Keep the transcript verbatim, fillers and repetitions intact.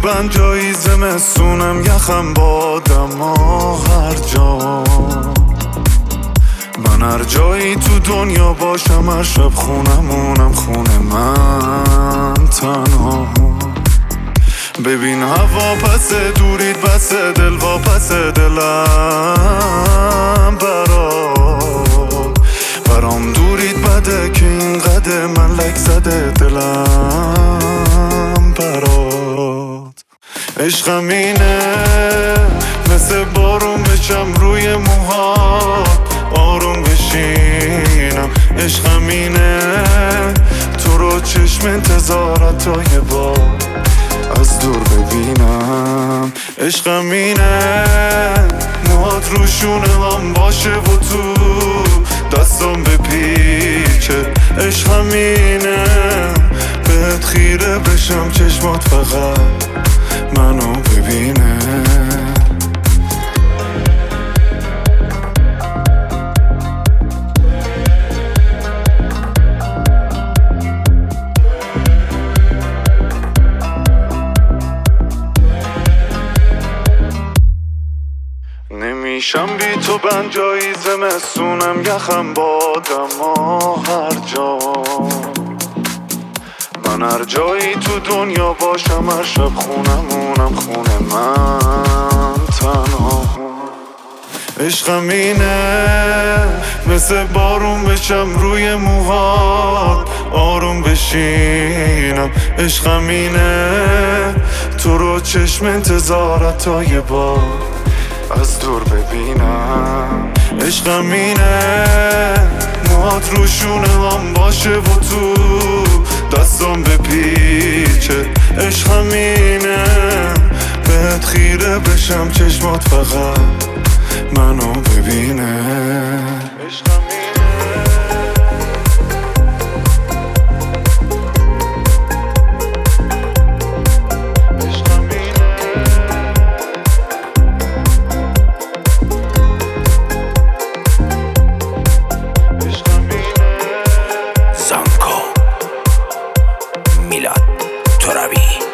بنجایی زمستونم یخم بادم و هر جا من هر جایی تو دنیا باشم هر شب خونمونم خونه من تنها ببین هوا پس دورید بس دل و پس دلم برات برام دورید بده که این قده من لک زده دلم برات عشقم اینه مثل بارون بچم روی موهات آروم بشینم عشقم اینه تو رو چشم انتظارت تا یه بار از دور ببینم عشقم اینه موهات روشونه هم باشه و تو دستم بپیچه عشقم اینه بهت خیره بشم چشمات فقط منو ببینه نمیشم بی تو بنجایی زمستونم یخم بادم و هر جا من هر جایی تو دنیا باشم هر شب خونمونم خونه من تنها عشقم اینه مثل بارون بچم روی موهات آروم بشینم عشقم اینه تو رو چشم انتظارت تا یه بار از دور ببینم عشقم اینه موهات روشونه هم باشه و تو دستم بپیچه عشقم اینه بهت خیره بشم چشمات فقط منو ببینه عشقم میلاد ترابی